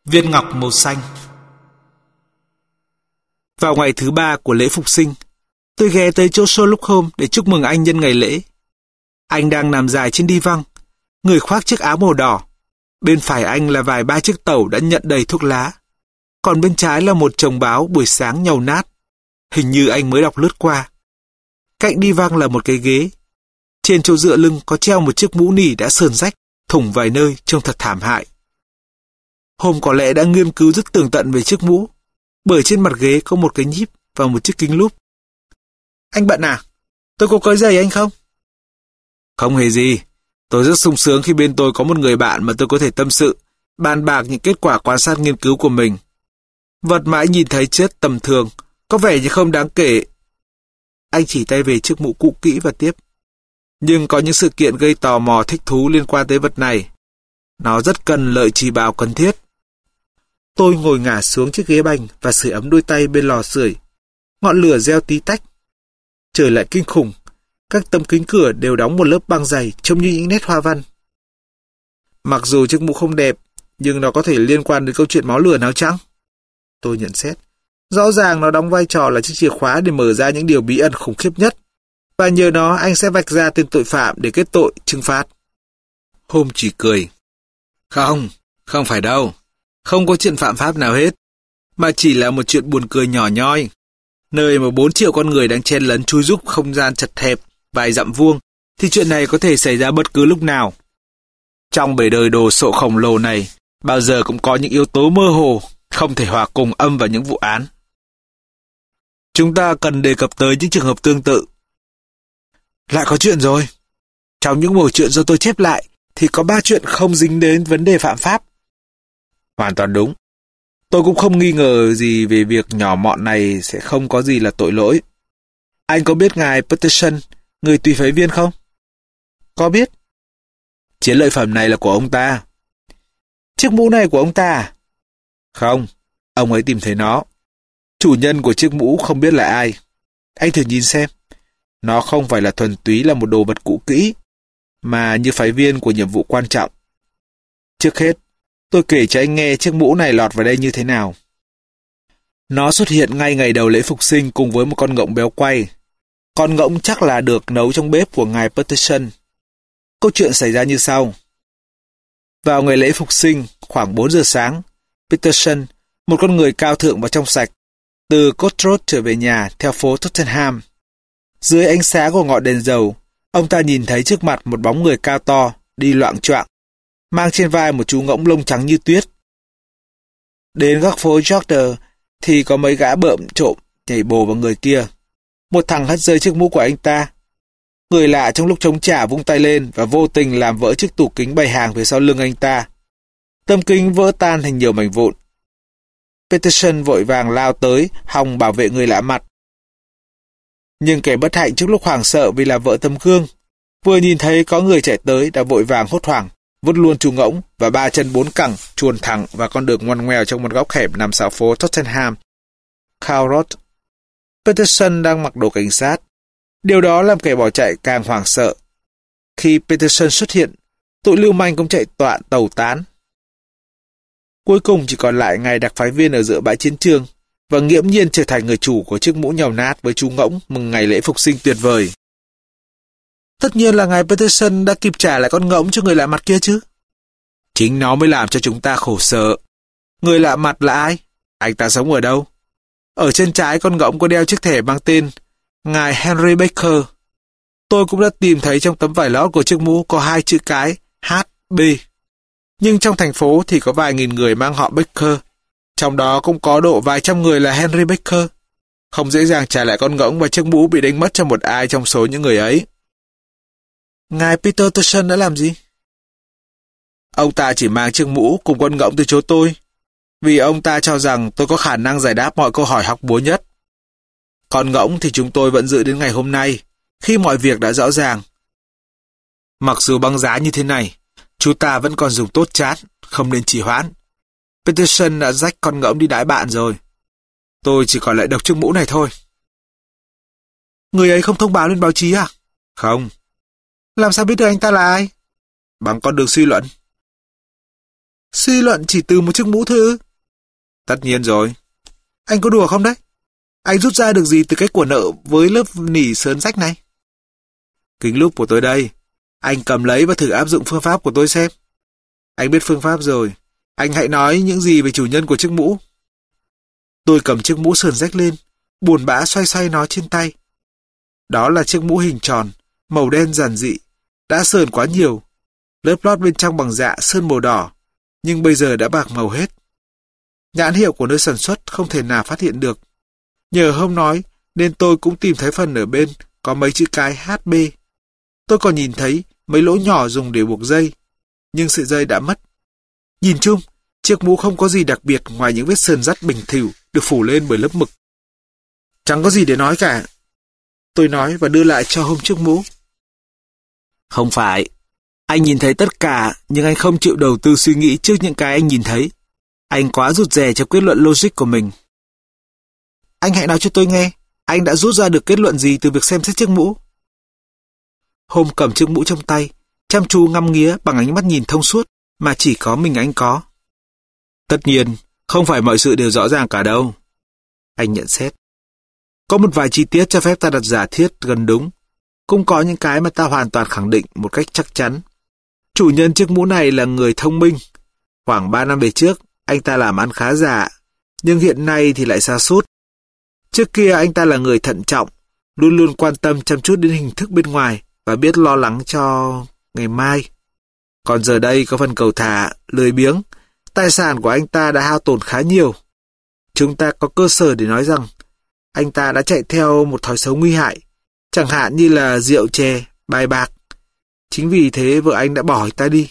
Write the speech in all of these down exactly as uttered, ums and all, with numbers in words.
Viên ngọc màu xanh. Vào ngày thứ ba của lễ phục sinh, tôi ghé tới chỗ Sherlock Holmes để chúc mừng anh nhân ngày lễ. Anh đang nằm dài trên đi văng, người khoác chiếc áo màu đỏ. Bên phải anh là vài ba chiếc tẩu đã nhận đầy thuốc lá. Còn bên trái là một chồng báo buổi sáng nhàu nát. Hình như anh mới đọc lướt qua. Cạnh đi văng là một cái ghế. Trên chỗ dựa lưng có treo một chiếc mũ nỉ đã sờn rách, thủng vài nơi, trông thật thảm hại. Holmes có lẽ đã nghiên cứu rất tường tận về chiếc mũ, bởi trên mặt ghế có một cái nhíp và một chiếc kính lúp. Anh bận à? Tôi có quấy rầy anh không? Không hề gì. Tôi rất sung sướng khi bên tôi có một người bạn mà tôi có thể tâm sự, bàn bạc những kết quả quan sát nghiên cứu của mình. Vật mà anh nhìn thấy chết tầm thường, có vẻ như không đáng kể. Anh chỉ tay về chiếc mũ cũ kỹ và tiếp. Nhưng có những sự kiện gây tò mò thích thú liên quan tới vật này. Nó rất cần lợi chỉ bảo cần thiết. Tôi ngồi ngả xuống chiếc ghế bành và sưởi ấm đôi tay bên lò sưởi. Ngọn lửa reo tí tách. Trời lại kinh khủng. Các tấm kính cửa đều đóng một lớp băng dày trông như những nét hoa văn. Mặc dù chiếc mũ không đẹp, nhưng nó có thể liên quan đến câu chuyện máu lửa nào chăng? Tôi nhận xét. Rõ ràng nó đóng vai trò là chiếc chìa khóa để mở ra những điều bí ẩn khủng khiếp nhất. Và nhờ nó anh sẽ vạch ra tên tội phạm để kết tội, trừng phạt. Holmes chỉ cười. Không, không phải đâu. Không có chuyện phạm pháp nào hết. Mà chỉ là một chuyện buồn cười nhỏ nhoi. Nơi mà bốn triệu con người đang chen lấn chui rúc không gian chật hẹp, vài dặm vuông, thì chuyện này có thể xảy ra bất cứ lúc nào. Trong bể đời đồ sộ khổng lồ này, bao giờ cũng có những yếu tố mơ hồ, không thể hòa cùng âm vào những vụ án. Chúng ta cần đề cập tới những trường hợp tương tự. Lại có chuyện rồi. Trong những mẩu chuyện do tôi chép lại, thì có ba chuyện không dính đến vấn đề phạm pháp. Hoàn toàn đúng. Tôi cũng không nghi ngờ gì về việc nhỏ mọn này sẽ không có gì là tội lỗi. Anh có biết ngài Peterson, người tùy phế viên không? Có biết. Chiến lợi phẩm này là của ông ta. Chiếc mũ này của ông ta à? Không, ông ấy tìm thấy nó. Chủ nhân của chiếc mũ không biết là ai. Anh thử nhìn xem. Nó không phải là thuần túy là một đồ vật cũ kỹ, mà như phái viên của nhiệm vụ quan trọng. Trước hết, tôi kể cho anh nghe chiếc mũ này lọt vào đây như thế nào. Nó xuất hiện ngay ngày đầu lễ phục sinh cùng với một con ngỗng béo quay. Con ngỗng chắc là được nấu trong bếp của ngài Peterson. Câu chuyện xảy ra như sau. Vào ngày lễ phục sinh, khoảng bốn giờ sáng, Peterson, một con người cao thượng và trong sạch, từ Court Road trở về nhà theo phố Tottenham. Dưới ánh sáng của ngọn đèn dầu, ông ta nhìn thấy trước mặt một bóng người cao to, đi loạng choạng, mang trên vai một chú ngỗng lông trắng như tuyết. Đến góc phố Yorkshire thì có mấy gã bợm trộm nhảy bổ vào người kia. Một thằng hất rơi chiếc mũ của anh ta. Người lạ trong lúc chống trả vung tay lên và vô tình làm vỡ chiếc tủ kính bày hàng phía sau lưng anh ta. Tấm kính vỡ tan thành nhiều mảnh vụn. Peterson vội vàng lao tới hòng bảo vệ người lạ mặt. Nhưng kẻ bất hạnh trước lúc hoảng sợ vì làm vỡ tấm gương, vừa nhìn thấy có người chạy tới đã vội vàng hốt hoảng, vứt luôn chú ngỗng và ba chân bốn cẳng chuồn thẳng vào con đường ngoằn ngoèo trong một góc hẻm nằm sau phố Tottenham, Cow Road. Peterson đang mặc đồ cảnh sát. Điều đó làm kẻ bỏ chạy càng hoảng sợ. Khi Peterson xuất hiện, tụi lưu manh cũng chạy toạn tẩu tán. Cuối cùng chỉ còn lại ngài đặc phái viên ở giữa bãi chiến trường và nghiễm nhiên trở thành người chủ của chiếc mũ nhàu nát với chú ngỗng mừng ngày lễ phục sinh tuyệt vời. Tất nhiên là ngài Peterson đã kịp trả lại con ngỗng cho người lạ mặt kia chứ. Chính nó mới làm cho chúng ta khổ sở. Người lạ mặt là ai? Anh ta sống ở đâu? Ở chân trái con ngỗng có đeo chiếc thẻ mang tên ngài Henry Baker. Tôi cũng đã tìm thấy trong tấm vải lót của chiếc mũ có hai chữ cái hát bê. Nhưng trong thành phố thì có vài nghìn người mang họ Baker. Trong đó cũng có độ vài trăm người là Henry Baker. Không dễ dàng trả lại con ngỗng và chiếc mũ bị đánh mất cho một ai trong số những người ấy. Ngài Peterson đã làm gì? Ông ta chỉ mang chiếc mũ cùng con ngỗng từ chỗ tôi, vì ông ta cho rằng tôi có khả năng giải đáp mọi câu hỏi hóc búa nhất. Con ngỗng thì chúng tôi vẫn giữ đến ngày hôm nay, khi mọi việc đã rõ ràng. Mặc dù băng giá như thế này, chúng ta vẫn còn dùng tốt chát, không nên trì hoãn. Peterson đã dắt con ngỗng đi đãi bạn rồi. Tôi chỉ còn lại độc chiếc mũ này thôi. Người ấy không thông báo lên báo chí à? Không. Làm sao biết được anh ta là ai? Bằng con đường suy luận. Suy luận chỉ từ một chiếc mũ thôi ư? Tất nhiên rồi. Anh có đùa không đấy? Anh rút ra được gì từ cái của nợ với lớp nỉ sớn rách này? Kính lúp của tôi đây. Anh cầm lấy và thử áp dụng phương pháp của tôi xem. Anh biết phương pháp rồi. Anh hãy nói những gì về chủ nhân của chiếc mũ. Tôi cầm chiếc mũ sườn rách lên, buồn bã xoay xoay nó trên tay. Đó là chiếc mũ hình tròn, màu đen giản dị, đã sờn quá nhiều. Lớp lót bên trong bằng dạ sơn màu đỏ, nhưng bây giờ đã bạc màu hết. Nhãn hiệu của nơi sản xuất không thể nào phát hiện được. Nhờ hôm nói nên tôi cũng tìm thấy phần ở bên có mấy chữ cái hát bê. Tôi còn nhìn thấy mấy lỗ nhỏ dùng để buộc dây, nhưng sợi dây đã mất. Nhìn chung, chiếc mũ không có gì đặc biệt ngoài những vết sờn rắt bình thỉu được phủ lên bởi lớp mực. Chẳng có gì để nói cả. Tôi nói và đưa lại cho Hôm chiếc mũ. Không phải. Anh nhìn thấy tất cả, nhưng anh không chịu đầu tư suy nghĩ trước những cái anh nhìn thấy. Anh quá rụt rè cho kết luận logic của mình. Anh hãy nói cho tôi nghe, anh đã rút ra được kết luận gì từ việc xem xét chiếc mũ? Hôm cầm chiếc mũ trong tay, chăm chú ngắm nghía bằng ánh mắt nhìn thông suốt mà chỉ có mình anh có. Tất nhiên, không phải mọi sự đều rõ ràng cả đâu. Anh nhận xét. Có một vài chi tiết cho phép ta đặt giả thiết gần đúng. Cũng có những cái mà ta hoàn toàn khẳng định một cách chắc chắn. Chủ nhân chiếc mũ này là người thông minh. Khoảng ba năm về trước, anh ta làm ăn khá giả, nhưng hiện nay thì lại sa sút. Trước kia anh ta là người thận trọng, luôn luôn quan tâm chăm chút đến hình thức bên ngoài và biết lo lắng cho ngày mai. Còn giờ đây có phần cầu thả, lười biếng, tài sản của anh ta đã hao tổn khá nhiều. Chúng ta có cơ sở để nói rằng anh ta đã chạy theo một thói xấu nguy hại, chẳng hạn như là rượu chè, bài bạc. Chính vì thế vợ anh đã bỏ anh ta đi.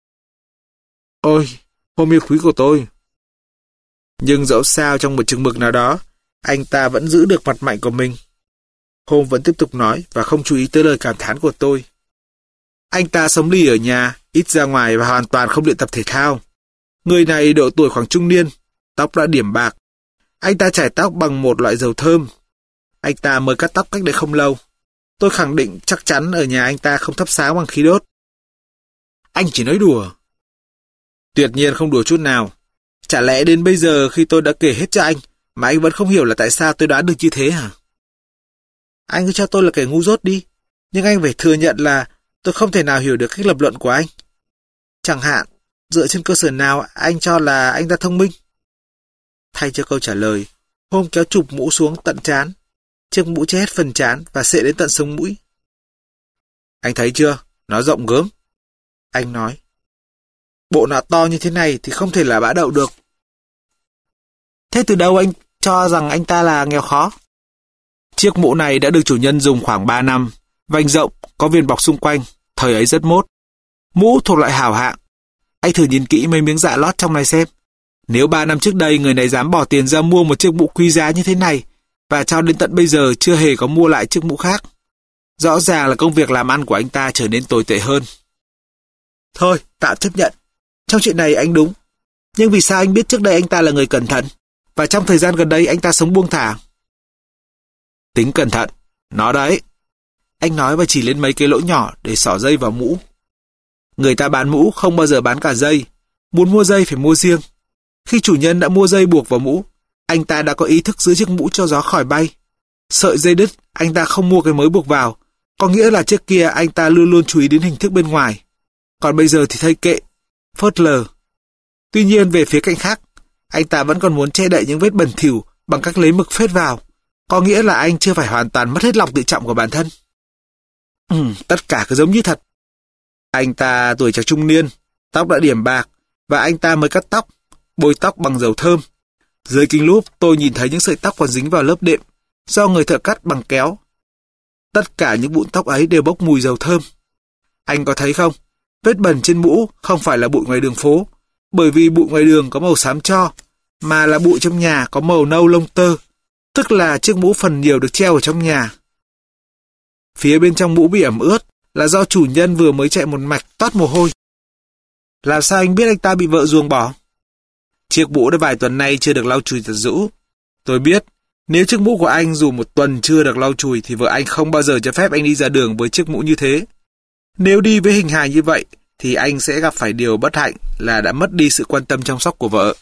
Ôi, Hôm yêu quý của tôi. Nhưng dẫu sao trong một chừng mực nào đó, anh ta vẫn giữ được mặt mạnh của mình. Hôm vẫn tiếp tục nói và không chú ý tới lời cảm thán của tôi. Anh ta sống lì ở nhà, ít ra ngoài và hoàn toàn không luyện tập thể thao. Người này độ tuổi khoảng trung niên, tóc đã điểm bạc. Anh ta chải tóc bằng một loại dầu thơm. Anh ta mới cắt tóc cách đây không lâu. Tôi khẳng định chắc chắn ở nhà anh ta không thắp sáng bằng khí đốt. Anh chỉ nói đùa. Tuyệt nhiên không đùa chút nào. Chả lẽ đến bây giờ khi tôi đã kể hết cho anh mà anh vẫn không hiểu là tại sao tôi đoán được như thế hả? Anh cứ cho tôi là kẻ ngu dốt đi, nhưng anh phải thừa nhận là tôi không thể nào hiểu được cách lập luận của anh. Chẳng hạn, dựa trên cơ sở nào anh cho là anh ta thông minh? Thay cho câu trả lời, Hôm kéo chụp mũ xuống tận trán. Chiếc mũ che hết phần trán và xệ đến tận sống mũi. Anh thấy chưa? Nó rộng gớm. Anh nói. Bộ não to như thế này thì không thể là bã đậu được. Thế từ đâu anh cho rằng anh ta là nghèo khó? Chiếc mũ này đã được chủ nhân dùng khoảng ba năm, vành rộng, có viên bọc xung quanh, thời ấy rất mốt. Mũ thuộc loại hảo hạng. Anh thử nhìn kỹ mấy miếng dạ lót trong này xem. Nếu ba năm trước đây người này dám bỏ tiền ra mua một chiếc mũ quý giá như thế này, và cho đến tận bây giờ chưa hề có mua lại chiếc mũ khác, rõ ràng là công việc làm ăn của anh ta trở nên tồi tệ hơn. Thôi, tạm chấp nhận. Trong chuyện này anh đúng. Nhưng vì sao anh biết trước đây anh ta là người cẩn thận, và trong thời gian gần đây anh ta sống buông thả? Tính cẩn thận, nó đấy. Anh nói và chỉ lên mấy cái lỗ nhỏ để xỏ dây vào mũ. Người ta bán mũ không bao giờ bán cả dây. Muốn mua dây phải mua riêng. Khi chủ nhân đã mua dây buộc vào mũ, anh ta đã có ý thức giữ chiếc mũ cho gió khỏi bay. Sợi dây đứt, anh ta không mua cái mới buộc vào, có nghĩa là trước kia anh ta luôn luôn chú ý đến hình thức bên ngoài. Còn bây giờ thì thay kệ, phớt lờ. Tuy nhiên về phía cạnh khác, anh ta vẫn còn muốn che đậy những vết bẩn thỉu bằng cách lấy mực phết vào, có nghĩa là anh chưa phải hoàn toàn mất hết lòng tự trọng của bản thân. Ừ, tất cả cứ giống như thật. Anh ta tuổi trạc trung niên, tóc đã điểm bạc, và anh ta mới cắt tóc, bôi tóc bằng dầu thơm. Dưới kính lúp tôi nhìn thấy những sợi tóc còn dính vào lớp đệm do người thợ cắt bằng kéo. Tất cả những bụi tóc ấy đều bốc mùi dầu thơm. Anh có thấy không? Vết bẩn trên mũ không phải là bụi ngoài đường phố, bởi vì bụi ngoài đường có màu xám tro, mà là bụi trong nhà có màu nâu lông tơ, tức là chiếc mũ phần nhiều được treo ở trong nhà. Phía bên trong mũ bị ẩm ướt là do chủ nhân vừa mới chạy một mạch toát mồ hôi. Làm sao anh biết anh ta bị vợ ruồng bỏ? Chiếc mũ đã vài tuần nay chưa được lau chùi thật rũ. Tôi biết, nếu chiếc mũ của anh dù một tuần chưa được lau chùi thì vợ anh không bao giờ cho phép anh đi ra đường với chiếc mũ như thế. Nếu đi với hình hài như vậy, thì anh sẽ gặp phải điều bất hạnh là đã mất đi sự quan tâm chăm sóc của vợ.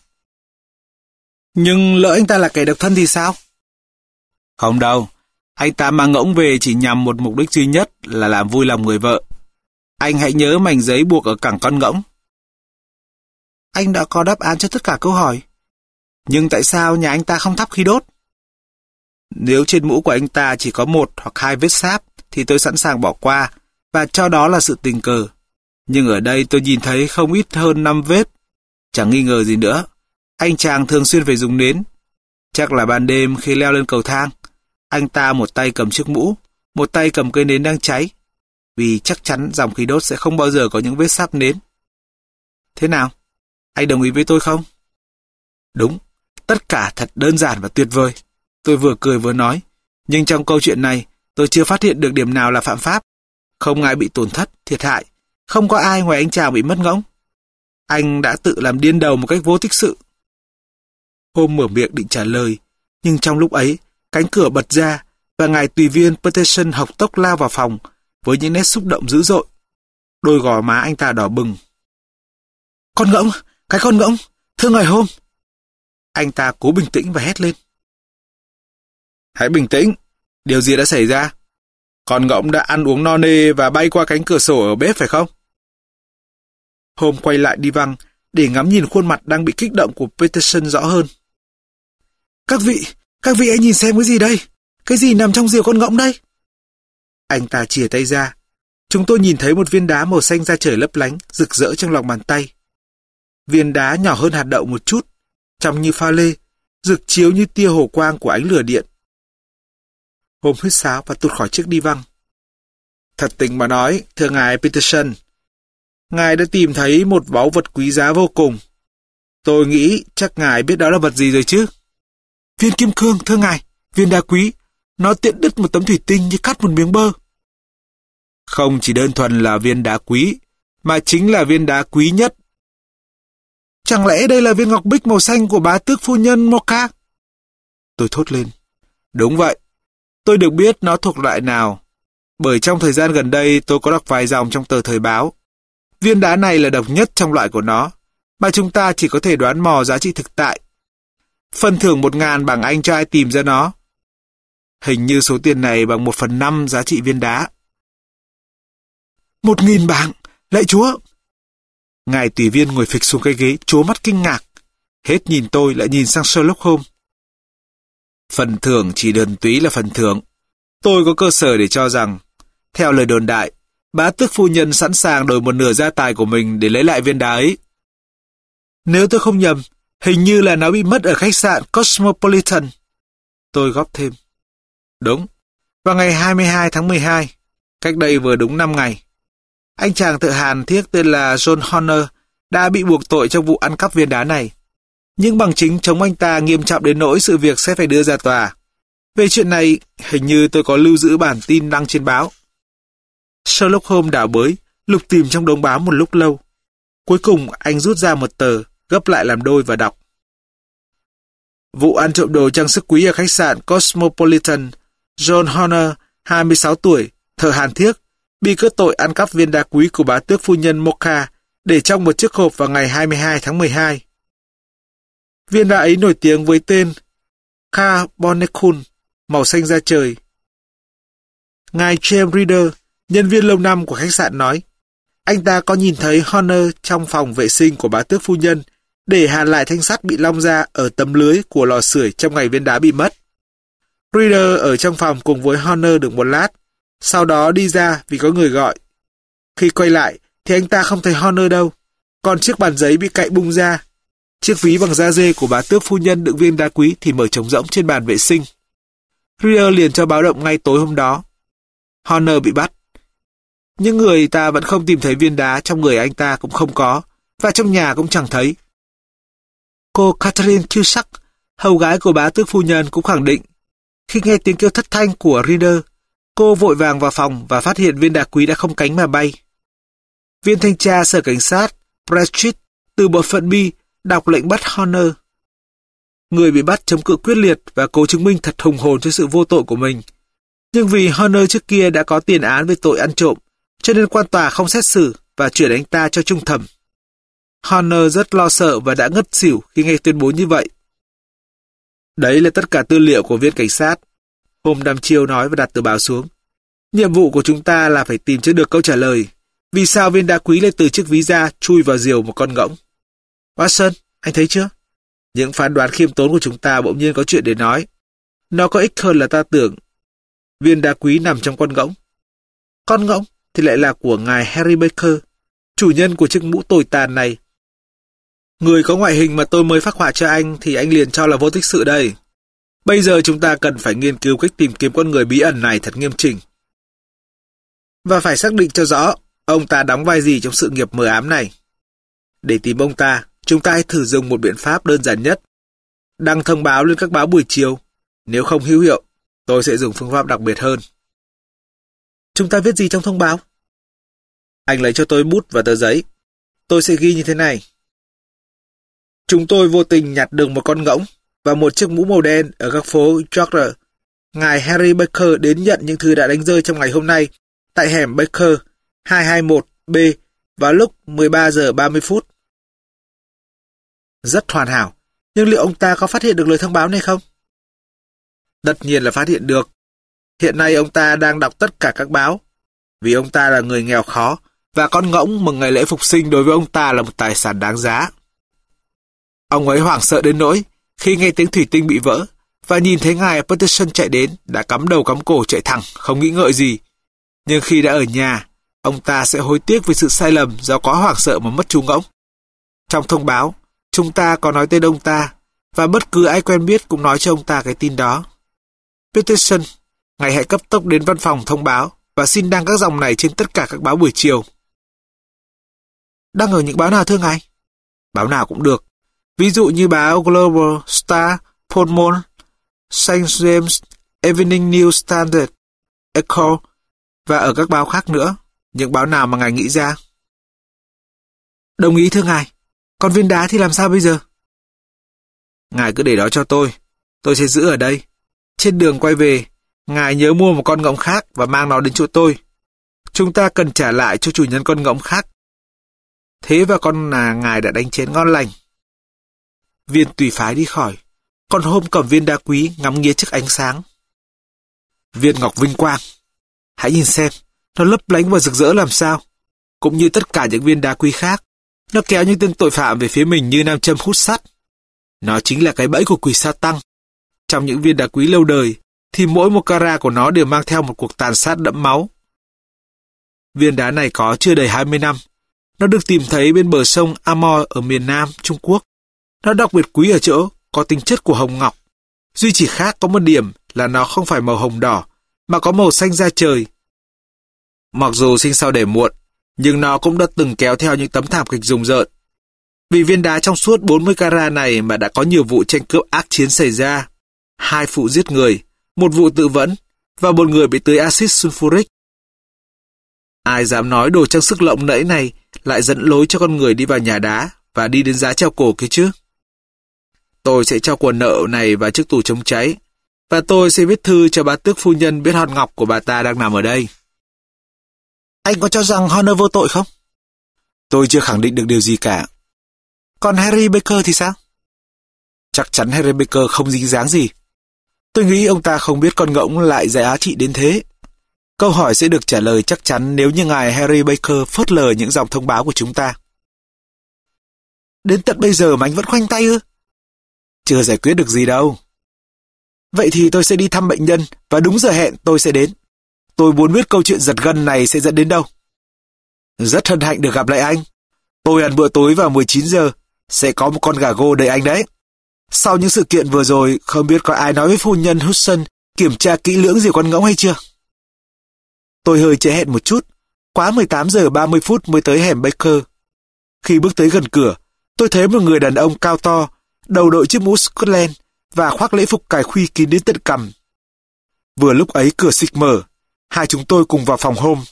Nhưng lỡ anh ta là kẻ độc thân thì sao? Không đâu, anh ta mang ngỗng về chỉ nhằm một mục đích duy nhất là làm vui lòng người vợ. Anh hãy nhớ mảnh giấy buộc ở cẳng con ngỗng. Anh đã có đáp án cho tất cả câu hỏi. Nhưng tại sao nhà anh ta không thắp khí đốt? Nếu trên mũ của anh ta chỉ có một hoặc hai vết sáp thì tôi sẵn sàng bỏ qua và cho đó là sự tình cờ. Nhưng ở đây tôi nhìn thấy không ít hơn năm vết. Chẳng nghi ngờ gì nữa. Anh chàng thường xuyên phải dùng nến. Chắc là ban đêm khi leo lên cầu thang, anh ta một tay cầm chiếc mũ, một tay cầm cây nến đang cháy. Vì chắc chắn dòng khí đốt sẽ không bao giờ có những vết sáp nến. Thế nào? Anh đồng ý với tôi không? Đúng, tất cả thật đơn giản và tuyệt vời. Tôi vừa cười vừa nói. Nhưng trong câu chuyện này, tôi chưa phát hiện được điểm nào là phạm pháp. Không ai bị tổn thất, thiệt hại. Không có ai ngoài anh chàng bị mất ngỗng. Anh đã tự làm điên đầu một cách vô tích sự. Hôm mở miệng định trả lời, nhưng trong lúc ấy, cánh cửa bật ra và ngài tùy viên Peterson học tốc lao vào phòng với những nét xúc động dữ dội. Đôi gò má anh ta đỏ bừng. Con ngỗng, cái con ngỗng, thưa ngài Holmes. Anh ta cố bình tĩnh và hét lên. Hãy bình tĩnh, điều gì đã xảy ra? Con ngỗng đã ăn uống no nê và bay qua cánh cửa sổ ở bếp phải không? Holmes quay lại đi văng để ngắm nhìn khuôn mặt đang bị kích động của Peterson rõ hơn. Các vị, các vị hãy nhìn xem cái gì đây? Cái gì nằm trong rìu con ngỗng đây? Anh ta chìa tay ra. Chúng tôi nhìn thấy một viên đá màu xanh da trời lấp lánh, rực rỡ trong lòng bàn tay. Viên đá nhỏ hơn hạt đậu một chút, trông như pha lê, rực chiếu như tia hồ quang của ánh lửa điện. Holmes huýt sáo và tụt khỏi chiếc đi văng. Thật tình mà nói, thưa ngài Peterson, ngài đã tìm thấy một báu vật quý giá vô cùng. Tôi nghĩ chắc ngài biết đó là vật gì rồi chứ. Viên kim cương, thưa ngài, viên đá quý. Nó tiện đứt một tấm thủy tinh như cắt một miếng bơ. Không chỉ đơn thuần là viên đá quý, mà chính là viên đá quý nhất. Chẳng lẽ đây là viên ngọc bích màu xanh của bá tước phu nhân Mocha? Tôi thốt lên. Đúng vậy. Tôi được biết nó thuộc loại nào, bởi trong thời gian gần đây tôi có đọc vài dòng trong tờ thời báo. Viên đá này là độc nhất trong loại của nó, mà chúng ta chỉ có thể đoán mò giá trị thực tại. Phần thưởng một ngàn bảng Anh cho ai tìm ra nó. Hình như số tiền này bằng một phần năm giá trị viên đá. Một nghìn bảng, lạy chúa! Ngài tùy viên ngồi phịch xuống cái ghế, trố mắt kinh ngạc. Hết nhìn tôi lại nhìn sang Sherlock Holmes. Phần thưởng chỉ đơn túy là phần thưởng. Tôi có cơ sở để cho rằng, theo lời đồn đại, bá tước phu nhân sẵn sàng đổi một nửa gia tài của mình để lấy lại viên đá ấy. Nếu tôi không nhầm, hình như là nó bị mất ở khách sạn Cosmopolitan. Tôi góp thêm. Đúng, vào ngày hai mươi hai tháng mười hai, cách đây vừa đúng năm ngày. Anh chàng thợ hàn thiếc tên là John Horner đã bị buộc tội trong vụ ăn cắp viên đá này. Nhưng bằng chứng chống anh ta nghiêm trọng đến nỗi sự việc sẽ phải đưa ra tòa. Về chuyện này, hình như tôi có lưu giữ bản tin đăng trên báo. Sherlock Holmes đảo bới, lục tìm trong đống báo một lúc lâu. Cuối cùng anh rút ra một tờ, gấp lại làm đôi và đọc. Vụ ăn trộm đồ trang sức quý ở khách sạn Cosmopolitan, John Horner, hai mươi sáu tuổi, thợ hàn thiếc, bị kết tội ăn cắp viên đá quý của bá tước phu nhân Mocha để trong một chiếc hộp vào ngày hai mươi hai tháng mười hai. Viên đá ấy nổi tiếng với tên Carbonecul, màu xanh da trời. Ngài James Reader, nhân viên lâu năm của khách sạn nói, anh ta có nhìn thấy Horner trong phòng vệ sinh của bá tước phu nhân để hàn lại thanh sắt bị long ra ở tấm lưới của lò sưởi trong ngày viên đá bị mất. Reader ở trong phòng cùng với Horner được một lát, sau đó đi ra vì có người gọi. Khi quay lại thì anh ta không thấy Horner đâu, còn chiếc bàn giấy bị cạy bung ra. Chiếc ví bằng da dê của bá tước phu nhân đựng viên đá quý thì mở trống rỗng trên bàn vệ sinh. Reader liền cho báo động ngay tối hôm đó. Horner bị bắt. Nhưng người ta vẫn không tìm thấy viên đá, trong người anh ta cũng không có, và trong nhà cũng chẳng thấy. Cô Catherine Cusack, hầu gái của bá tước phu nhân cũng khẳng định, khi nghe tiếng kêu thất thanh của Reader, cô vội vàng vào phòng và phát hiện viên đá quý đã không cánh mà bay. Viên thanh tra sở cảnh sát Bradstreet từ bộ phận B đọc lệnh bắt Horner. Người bị bắt chống cự quyết liệt và cố chứng minh thật hùng hồn cho sự vô tội của mình. Nhưng vì Horner trước kia đã có tiền án về tội ăn trộm, cho nên quan tòa không xét xử, và chuyển anh ta cho trung thẩm. Horner rất lo sợ và đã ngất xỉu khi nghe tuyên bố như vậy. Đấy là tất cả tư liệu của viên cảnh sát. Holmes đăm chiêu nói và đặt tờ báo xuống. Nhiệm vụ của chúng ta là phải tìm cho được câu trả lời. Vì sao viên đá quý lại từ chiếc ví da chui vào diều một con ngỗng? Watson, anh thấy chưa? Những phán đoán khiêm tốn của chúng ta bỗng nhiên có chuyện để nói. Nó có ích hơn là ta tưởng. Viên đá quý nằm trong con ngỗng. Con ngỗng thì lại là của ngài Harry Baker, chủ nhân của chiếc mũ tồi tàn này. Người có ngoại hình mà tôi mới phác họa cho anh thì anh liền cho là vô tích sự đây. Bây giờ chúng ta cần phải nghiên cứu cách tìm kiếm con người bí ẩn này thật nghiêm chỉnh. Và phải xác định cho rõ ông ta đóng vai gì trong sự nghiệp mờ ám này. Để tìm ông ta, chúng ta hãy thử dùng một biện pháp đơn giản nhất. Đăng thông báo lên các báo buổi chiều. Nếu không hữu hiệu, tôi sẽ dùng phương pháp đặc biệt hơn. Chúng ta viết gì trong thông báo? Anh lấy cho tôi bút và tờ giấy. Tôi sẽ ghi như thế này. Chúng tôi vô tình nhặt được một con ngỗng và một chiếc mũ màu đen ở các phố Yorkshire. Ngài Harry Baker đến nhận những thứ đã đánh rơi trong ngày hôm nay tại hẻm Baker hai hai mốt B vào lúc mười ba giờ ba mươi phút. Rất hoàn hảo, nhưng liệu ông ta có phát hiện được lời thông báo này không? Tất nhiên là phát hiện được. Hiện nay ông ta đang đọc tất cả các báo, vì ông ta là người nghèo khó, và con ngỗng mừng ngày lễ phục sinh đối với ông ta là một tài sản đáng giá. Ông ấy hoảng sợ đến nỗi khi nghe tiếng thủy tinh bị vỡ và nhìn thấy ngài Peterson chạy đến, đã cắm đầu cắm cổ chạy thẳng, không nghĩ ngợi gì. Nhưng khi đã ở nhà, ông ta sẽ hối tiếc vì sự sai lầm do quá hoảng sợ mà mất chú ngỗng. Trong thông báo, chúng ta có nói tên ông ta, và bất cứ ai quen biết cũng nói cho ông ta cái tin đó. Peterson, ngài hãy cấp tốc đến văn phòng thông báo và xin đăng các dòng này trên tất cả các báo buổi chiều. Đăng ở những báo nào thưa ngài? Báo nào cũng được. Ví dụ như báo Global Star, Portmore, Saint James, Evening News Standard, Echo, và ở các báo khác nữa, những báo nào mà ngài nghĩ ra. Đồng ý thưa ngài. Còn viên đá thì làm sao bây giờ? Ngài cứ để đó cho tôi. Tôi sẽ giữ ở đây. Trên đường quay về, ngài nhớ mua một con ngỗng khác và mang nó đến chỗ tôi. Chúng ta cần trả lại cho chủ nhân con ngỗng khác. Thế và con là ngài đã đánh chén ngon lành. Viên tùy phái đi khỏi. Còn Holmes cầm viên đá quý ngắm nghía trước ánh sáng. Viên ngọc vinh quang. Hãy nhìn xem, nó lấp lánh và rực rỡ làm sao. Cũng như tất cả những viên đá quý khác, nó kéo những tên tội phạm về phía mình như nam châm hút sắt. Nó chính là cái bẫy của quỷ sa tăng. Trong những viên đá quý lâu đời, thì mỗi một carat của nó đều mang theo một cuộc tàn sát đẫm máu. Viên đá này có chưa đầy hai mươi năm. Nó được tìm thấy bên bờ sông Amur ở miền Nam, Trung Quốc. Nó đặc biệt quý ở chỗ có tính chất của hồng ngọc. Duy chỉ khác có một điểm là nó không phải màu hồng đỏ, mà có màu xanh da trời. Mặc dù sinh sau đẻ muộn, nhưng nó cũng đã từng kéo theo những tấm thảm kịch rùng rợn. Vì viên đá trong suốt bốn mươi carat này mà đã có nhiều vụ tranh cướp ác chiến xảy ra. Hai vụ giết người, một vụ tự vẫn, và một người bị tưới axit sulfuric. Ai dám nói đồ trang sức lộng lẫy này lại dẫn lối cho con người đi vào nhà đá và đi đến giá treo cổ kia chứ? Tôi sẽ cho quần nợ này vào chiếc tủ chống cháy, và tôi sẽ viết thư cho bà tước phu nhân biết hòn ngọc của bà ta đang nằm ở đây. Anh có cho rằng Horner vô tội không? Tôi chưa khẳng định được điều gì cả. Còn Harry Baker thì sao? Chắc chắn Harry Baker không dính dáng gì. Tôi nghĩ ông ta không biết con ngỗng lại giá trị đến thế. Câu hỏi sẽ được trả lời chắc chắn nếu như ngài Harry Baker phớt lờ những dòng thông báo của chúng ta. Đến tận bây giờ mà anh vẫn khoanh tay ư? Chưa giải quyết được gì đâu. Vậy thì tôi sẽ đi thăm bệnh nhân và đúng giờ hẹn tôi sẽ đến. Tôi muốn biết câu chuyện giật gân này sẽ dẫn đến đâu. Rất hân hạnh được gặp lại anh. Tôi ăn bữa tối vào mười chín giờ. Sẽ có một con gà gô đợi anh đấy. Sau những sự kiện vừa rồi, không biết có ai nói với phu nhân Hudson kiểm tra kỹ lưỡng gì con ngỗng hay chưa? Tôi hơi trễ hẹn một chút. Quá mười tám giờ ba mươi phút mới tới hẻm Baker. Khi bước tới gần cửa, tôi thấy một người đàn ông cao to, đầu đội chiếc mũ Scotland và khoác lễ phục cài khuy kín đến tận cằm. Vừa lúc ấy cửa xịch mở, hai chúng tôi cùng vào phòng Holmes.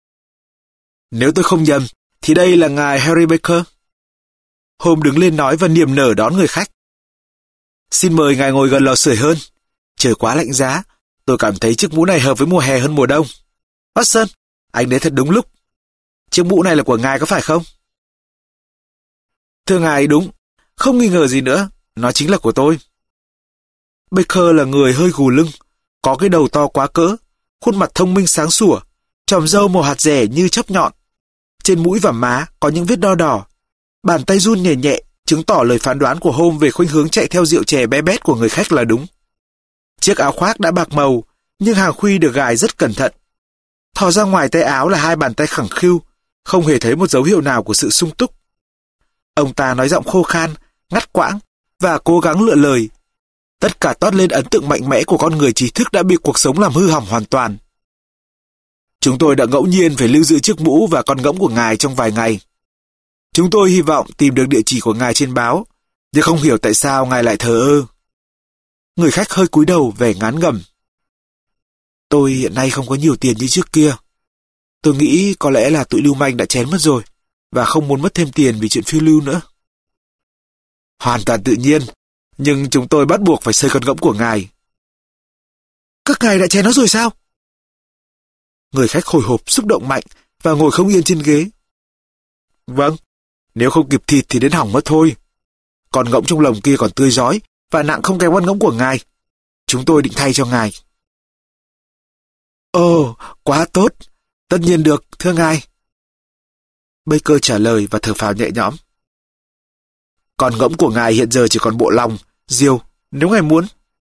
Nếu tôi không nhầm, thì đây là ngài Harry Baker. Holmes đứng lên nói và niềm nở đón người khách. Xin mời ngài ngồi gần lò sưởi hơn. Trời quá lạnh giá, tôi cảm thấy chiếc mũ này hợp với mùa hè hơn mùa đông. Watson, anh đến thật đúng lúc. chiếc mũ này là của ngài có phải không? Thưa ngài, đúng, không nghi ngờ gì nữa, nó chính là của tôi. Baker là người hơi gù lưng, có cái đầu to quá cỡ, khuôn mặt thông minh sáng sủa, chòm râu màu hạt dẻ như chóp nhọn. Trên mũi và má có những vết đo đỏ, bàn tay run nhẹ nhẹ, chứng tỏ lời phán đoán của Holmes về khuynh hướng chạy theo rượu chè bé bét của người khách là đúng. Chiếc áo khoác đã bạc màu, nhưng hàng khuy được gài rất cẩn thận. Thò ra ngoài tay áo là hai bàn tay khẳng khiu, không hề thấy một dấu hiệu nào của sự sung túc. Ông ta nói giọng khô khan, ngắt quãng và cố gắng lựa lời. Tất cả toát lên ấn tượng mạnh mẽ của con người trí thức đã bị cuộc sống làm hư hỏng hoàn toàn. Chúng tôi đã ngẫu nhiên phải lưu giữ chiếc mũ và con ngỗng của ngài trong vài ngày. Chúng tôi hy vọng tìm được địa chỉ của ngài trên báo, nhưng không hiểu tại sao ngài lại thờ ơ. Người khách hơi cúi đầu vẻ ngán ngẩm. Tôi hiện nay không có nhiều tiền như trước kia. Tôi nghĩ có lẽ là tụi lưu manh đã chén mất rồi, và không muốn mất thêm tiền vì chuyện phiêu lưu nữa. Hoàn toàn tự nhiên, nhưng chúng tôi bắt buộc phải xây con ngỗng của ngài. Các ngài đã chén nó rồi sao? Người khách hồi hộp xúc động mạnh và ngồi không yên trên ghế. Vâng, nếu không kịp thịt thì đến hỏng mất thôi. Con ngỗng trong lồng kia còn tươi rói và nặng không kém con ngỗng của ngài. Chúng tôi định thay cho ngài. Ồ, quá tốt. Tất nhiên được, thưa ngài. Baker trả lời và thở phào nhẹ nhõm. Con ngỗng của ngài hiện giờ chỉ còn bộ lòng, diều, nếu ngài muốn.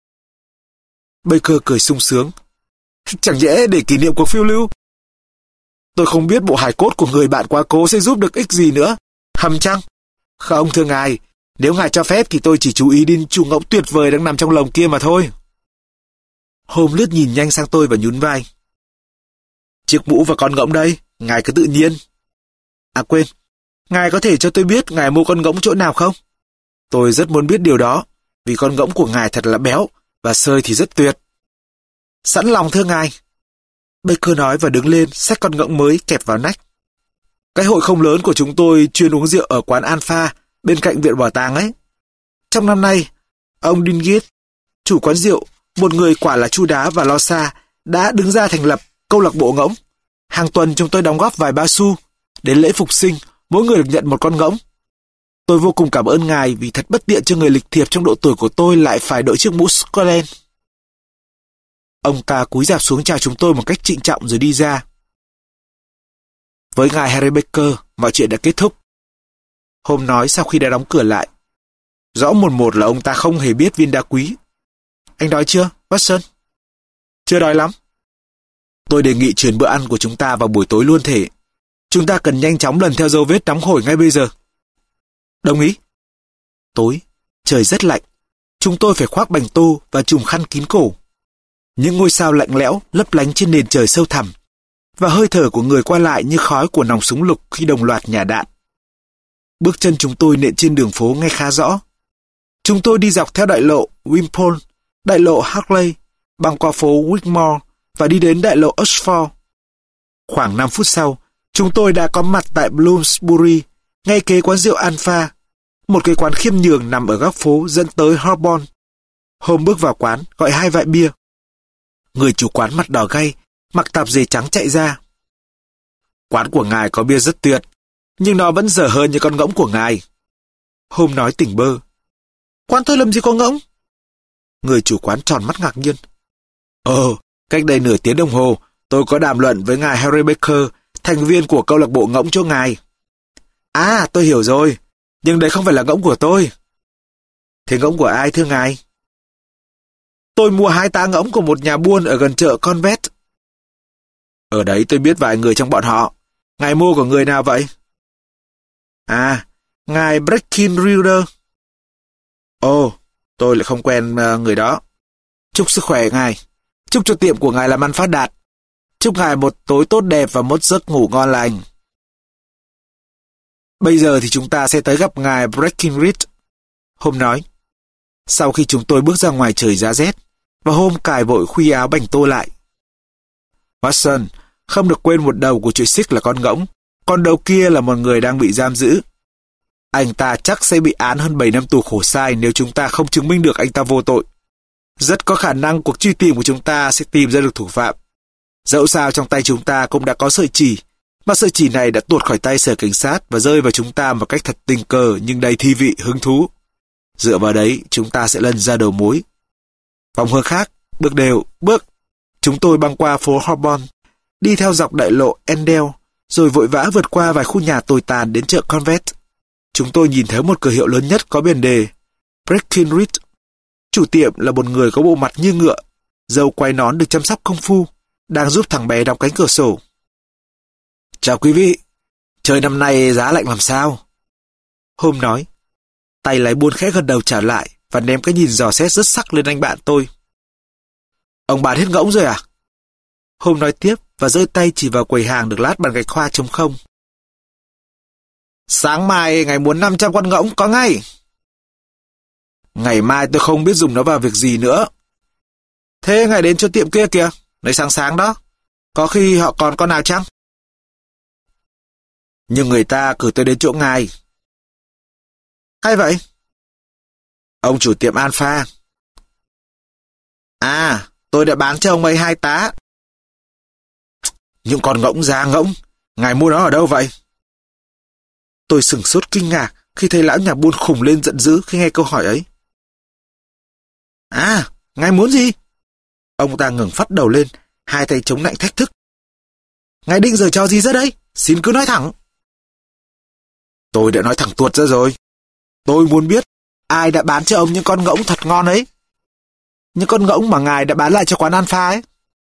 Baker cười sung sướng. Chẳng nhẽ để kỷ niệm cuộc phiêu lưu? Tôi không biết bộ hài cốt của người bạn quá cố sẽ giúp được ích gì nữa. Hầm chăng? Không, thưa ngài. Nếu ngài cho phép thì tôi chỉ chú ý đến chú ngỗng tuyệt vời đang nằm trong lồng kia mà thôi. Holmes lướt nhìn nhanh sang tôi và nhún vai. Chiếc mũ và con ngỗng đây, ngài cứ tự nhiên. À quên, ngài có thể cho tôi biết ngài mua con ngỗng chỗ nào không? Tôi rất muốn biết điều đó, vì con ngỗng của ngài thật là béo, và sơi thì rất tuyệt. Sẵn lòng thưa ngài. Baker nói và đứng lên, xách con ngỗng mới kẹp vào nách. Cái hội không lớn của chúng tôi chuyên uống rượu ở quán Alpha, bên cạnh viện bảo tàng ấy. Trong năm nay, ông Dingit, chủ quán rượu, một người quả là chu đáo và lo xa, đã đứng ra thành lập câu lạc bộ ngỗng. Hàng tuần chúng tôi đóng góp vài ba xu. Đến lễ phục sinh, mỗi người được nhận một con ngỗng. Tôi vô cùng cảm ơn ngài vì thật bất tiện cho người lịch thiệp trong độ tuổi của tôi lại phải đội chiếc mũ Scotland. Ông ta cúi rạp xuống chào chúng tôi một cách trịnh trọng rồi đi ra. Với ngài Harry Baker, mọi chuyện đã kết thúc. Holmes nói sau khi đã đóng cửa lại. Rõ một một là ông ta không hề biết viên đá quý. Anh đói chưa, Watson? Chưa đói lắm. Tôi đề nghị chuyển bữa ăn của chúng ta vào buổi tối luôn thể. Chúng ta cần nhanh chóng lần theo dấu vết nóng hổi ngay bây giờ. Đồng ý. Tối, trời rất lạnh. Chúng tôi phải khoác bành tô và trùm khăn kín cổ. Những ngôi sao lạnh lẽo lấp lánh trên nền trời sâu thẳm, và hơi thở của người qua lại như khói của nòng súng lục khi đồng loạt nhả đạn. Bước chân chúng tôi nện trên đường phố nghe khá rõ. Chúng tôi đi dọc theo đại lộ Wimpole, đại lộ Harley, băng qua phố Wigmore và đi đến đại lộ Oxford. Khoảng năm phút sau, chúng tôi đã có mặt tại Bloomsbury, ngay kế quán rượu Alpha, một cái quán khiêm nhường nằm ở góc phố dẫn tới Holborn. Holmes bước vào quán, gọi hai vại bia. Người chủ quán mặt đỏ gay, mặc tạp dề trắng chạy ra. Quán của ngài có bia rất tuyệt, nhưng nó vẫn dở hơn như con ngỗng của ngài. Holmes nói tỉnh bơ. Quán tôi làm gì có ngỗng? Người chủ quán tròn mắt ngạc nhiên. Ồ, cách đây nửa tiếng đồng hồ, tôi có đàm luận với ngài Harry Baker, thành viên của câu lạc bộ ngỗng chỗ ngài. À, tôi hiểu rồi, nhưng đấy không phải là ngỗng của tôi. Thế ngỗng của ai thưa ngài? Tôi mua hai tá ngỗng của một nhà buôn ở gần chợ Convent. Ở đấy tôi biết vài người trong bọn họ. Ngài mua của người nào vậy? À, ngài Breckinridge. Ồ, tôi lại không quen uh, người đó. Chúc sức khỏe ngài. Chúc cho tiệm của ngài làm ăn phát đạt. Chúc ngài một tối tốt đẹp và một giấc ngủ ngon lành. Bây giờ thì chúng ta sẽ tới gặp ngài Breckinridge. Holmes nói. Sau khi chúng tôi bước ra ngoài trời giá rét, và Holmes cài vội khuy áo bành tô lại. Watson, không được quên một đầu của chuỗi xích là con ngỗng, còn đầu kia là một người đang bị giam giữ. Anh ta chắc sẽ bị án hơn bảy năm tù khổ sai nếu chúng ta không chứng minh được anh ta vô tội. Rất có khả năng cuộc truy tìm của chúng ta sẽ tìm ra được thủ phạm. Dẫu sao trong tay chúng ta cũng đã có sợi chỉ, Mà sợi chỉ này đã tuột khỏi tay sở cảnh sát và rơi vào chúng ta một cách thật tình cờ nhưng đầy thi vị, hứng thú. Dựa vào đấy, chúng ta sẽ lần ra đầu mối. Vòng hướng khác, bước đều, bước. Chúng tôi băng qua phố Holborn, đi theo dọc đại lộ Endell, rồi vội vã vượt qua vài khu nhà tồi tàn đến chợ Convent. Chúng tôi nhìn thấy một cửa hiệu lớn nhất có biển đề Breckinridge. Chủ tiệm là một người có bộ mặt như ngựa, râu quai nón được chăm sóc công phu, đang giúp thằng bé đóng cánh cửa sổ. Chào quý vị, trời năm nay giá lạnh làm sao? Hôm nói, tay lái buôn khẽ gật đầu trả lại và ném cái nhìn dò xét rất sắc lên anh bạn tôi. Ông bán hết ngỗng rồi à? Hôm nói tiếp và giơ tay chỉ vào quầy hàng được lát bằng gạch hoa trống không. Sáng mai ngày muốn năm trăm con ngỗng có ngay. Ngày mai tôi không biết dùng nó vào việc gì nữa. Thế ngày đến cho tiệm kia kìa, nơi sáng sáng đó. Có khi họ còn con nào chăng? Nhưng người ta cử tôi đến chỗ ngài. Hay vậy? Ông chủ tiệm Alpha. À, tôi đã bán cho ông ấy hai tá. Những con ngỗng da ngỗng, ngài mua nó ở đâu vậy? Tôi sửng sốt kinh ngạc khi thấy lão nhà buôn khùng lên giận dữ khi nghe câu hỏi ấy. À, ngài muốn gì? Ông ta ngẩng phát đầu lên, hai tay chống lạnh thách thức. Ngài định giở trò gì ra đây? Xin cứ nói thẳng. Tôi đã nói thẳng tuột ra rồi. Tôi muốn biết ai đã bán cho ông những con ngỗng thật ngon ấy. Những con ngỗng mà ngài đã bán lại cho quán Alpha ấy.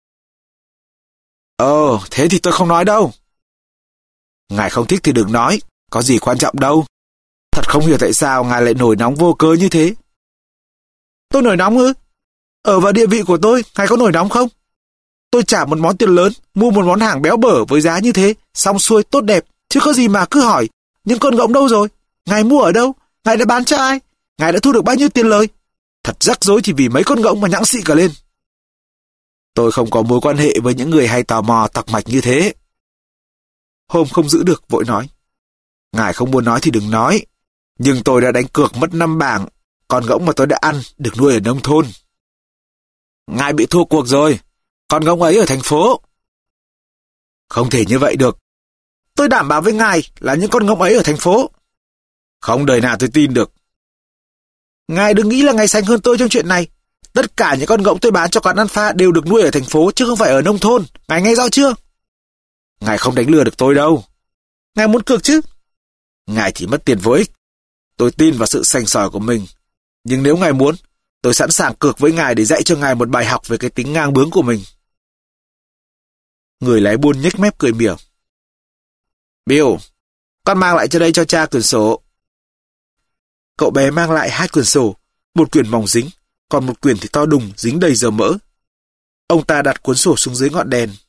Ờ, thế thì tôi không nói đâu. Ngài không thích thì đừng nói, có gì quan trọng đâu. Thật không hiểu tại sao ngài lại nổi nóng vô cớ như thế. Tôi nổi nóng ư? Ở vào địa vị của tôi, ngài có nổi nóng không? Tôi trả một món tiền lớn, mua một món hàng béo bở với giá như thế, xong xuôi tốt đẹp, chứ có gì mà cứ hỏi, những con ngỗng đâu rồi? Ngài mua ở đâu? Ngài đã bán cho ai? Ngài đã thu được bao nhiêu tiền lời? Thật rắc rối chỉ vì mấy con ngỗng mà nhãng xị cả lên. Tôi không có mối quan hệ với những người hay tò mò tặc mạch như thế. Hôm không giữ được, vội nói. Ngài không muốn nói thì đừng nói. Nhưng tôi đã đánh cược mất năm bảng. Con ngỗng mà tôi đã ăn được nuôi ở nông thôn. Ngài bị thua cuộc rồi. Con ngỗng ấy ở thành phố. Không thể như vậy được. Tôi đảm bảo với ngài là những con ngỗng ấy ở thành phố. Không đời nào tôi tin được. Ngài đừng nghĩ là ngài sành hơn tôi trong chuyện này. Tất cả những con ngỗng tôi bán cho quán Alpha đều được nuôi ở thành phố chứ không phải ở nông thôn. Ngài nghe rõ chưa? Ngài không đánh lừa được tôi đâu. Ngài muốn cược chứ? Ngài chỉ mất tiền vô ích. Tôi tin vào sự sành sỏi của mình. Nhưng nếu ngài muốn, tôi sẵn sàng cược với ngài để dạy cho ngài một bài học về cái tính ngang bướng của mình. Người lái buôn nhếch mép cười mỉa. Bill, con mang lại cho đây cho cha quyển sổ. Cậu bé mang lại hai quyển sổ, một quyển mỏng dính, còn một quyển thì to đùng, dính đầy dầu mỡ. Ông ta đặt cuốn sổ xuống dưới ngọn đèn.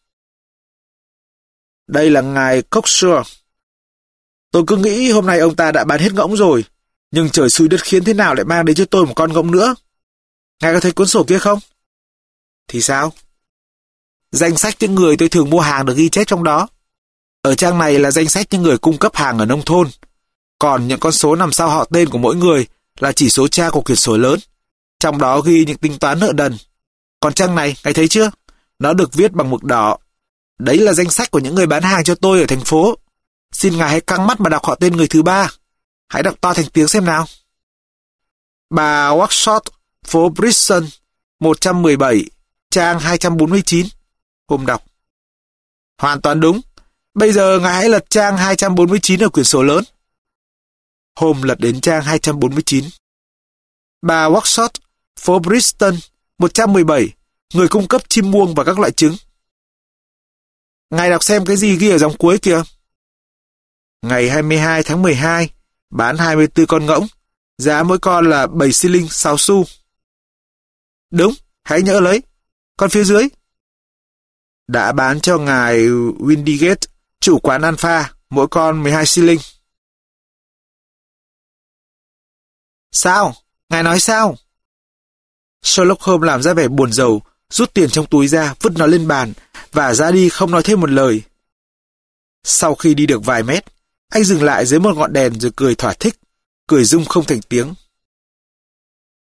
Đây là ngài Cocksure. Tôi cứ nghĩ hôm nay ông ta đã bán hết ngỗng rồi, nhưng trời xui đất khiến thế nào lại mang đến cho tôi một con ngỗng nữa. Ngài có thấy cuốn sổ kia không? Thì sao? Danh sách những người tôi thường mua hàng được ghi chép trong đó. Ở trang này là danh sách những người cung cấp hàng ở nông thôn. Còn những con số nằm sau họ tên của mỗi người là chỉ số tra của quyển sổ lớn. Trong đó ghi những tính toán nợ nần. Còn trang này, ngài thấy chưa? Nó được viết bằng mực đỏ. Đấy là danh sách của những người bán hàng cho tôi ở thành phố. Xin ngài hãy căng mắt mà đọc họ tên người thứ ba. Hãy đọc to thành tiếng xem nào. Bà Workshop, phố Brixton, một trăm mười bảy, trang hai trăm bốn mươi chín. Hôm đọc. Hoàn toàn đúng. Bây giờ ngài hãy lật trang hai trăm bốn mươi chín ở quyển sổ lớn. Hôm lật đến trang hai trăm bốn mươi chín. Bà Workshop, phố Brixton, một trăm mười bảy, người cung cấp chim muông và các loại trứng. Ngài đọc xem cái gì ghi ở dòng cuối kìa. Ngày hai mươi hai tháng mười hai, bán hai mươi tư con ngỗng, giá mỗi con là bảy xi linh sáu xu. Đúng, hãy nhớ lấy. Còn phía dưới? Đã bán cho ngài Windigate, chủ quán Alpha, mỗi con mười hai xi linh. Sao? Ngài nói sao? Sherlock Holmes làm ra vẻ buồn rầu, rút tiền trong túi ra, vứt nó lên bàn, và ra đi không nói thêm một lời. Sau khi đi được vài mét, anh dừng lại dưới một ngọn đèn rồi cười thỏa thích, cười rung không thành tiếng.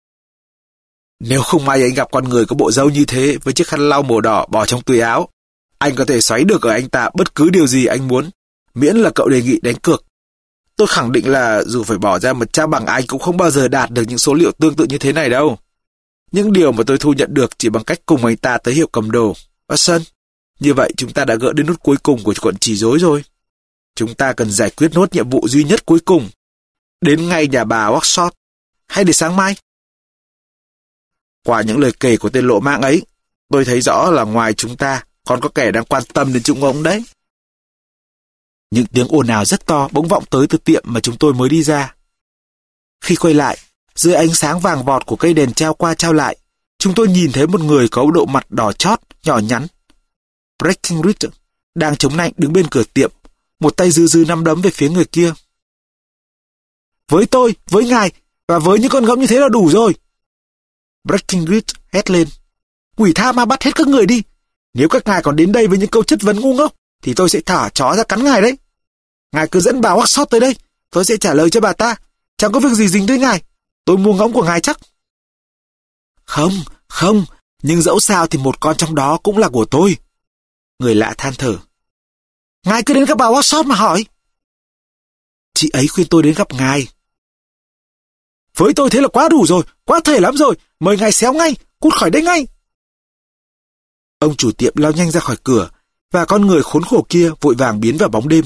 Nếu không may anh gặp con người có bộ râu như thế với chiếc khăn lau màu đỏ bỏ trong túi áo, Anh có thể xoáy được ở anh ta bất cứ điều gì anh muốn, miễn là cậu đề nghị đánh cược. Tôi khẳng định là dù phải bỏ ra một trang bằng anh cũng không bao giờ đạt được những số liệu tương tự như thế này đâu. Những điều mà tôi thu nhận được chỉ bằng cách cùng anh ta tới hiệu cầm đồ, Watson. Như vậy chúng ta đã gỡ đến nút cuối cùng của cuộn chỉ rối rồi. Chúng ta cần giải quyết nốt nhiệm vụ duy nhất cuối cùng. Đến ngay nhà bà Workshop, hay để sáng mai? Qua những lời kể của tên lộ mạng ấy, tôi thấy rõ là ngoài chúng ta còn có kẻ đang quan tâm đến chúng ông đấy. Những tiếng ồn ào rất to bỗng vọng tới từ tiệm mà chúng tôi mới đi ra. Khi quay lại, dưới ánh sáng vàng vọt của cây đèn treo qua treo lại, chúng tôi nhìn thấy một người có độ mặt đỏ chót, nhỏ nhắn. Breckinridge đang chống nạnh đứng bên cửa tiệm, một tay dư dư nắm đấm về phía người kia. Với tôi, với ngài, và với những con ngỗng như thế là đủ rồi. Breckinridge hét lên. Quỷ tha ma bắt hết các người đi. Nếu các ngài còn đến đây với những câu chất vấn ngu ngốc, thì tôi sẽ thả chó ra cắn ngài đấy. Ngài cứ dẫn bà Workshop tới đây, tôi sẽ trả lời cho bà ta. Chẳng có việc gì dính tới ngài. Tôi mua ngỗng của ngài chắc. Không, không, nhưng dẫu sao thì một con trong đó cũng là của tôi. Người lạ than thở. Ngài cứ đến gặp bà Workshop mà hỏi. Chị ấy khuyên tôi đến gặp ngài. Với tôi thế là quá đủ rồi, quá thể lắm rồi. Mời ngài xéo ngay, cút khỏi đây ngay. Ông chủ tiệm lao nhanh ra khỏi cửa, và con người khốn khổ kia vội vàng biến vào bóng đêm.